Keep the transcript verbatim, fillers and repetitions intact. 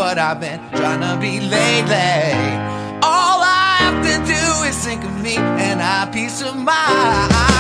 what I've been trying to be lately. All I have to do is think of me and I have peace of mind.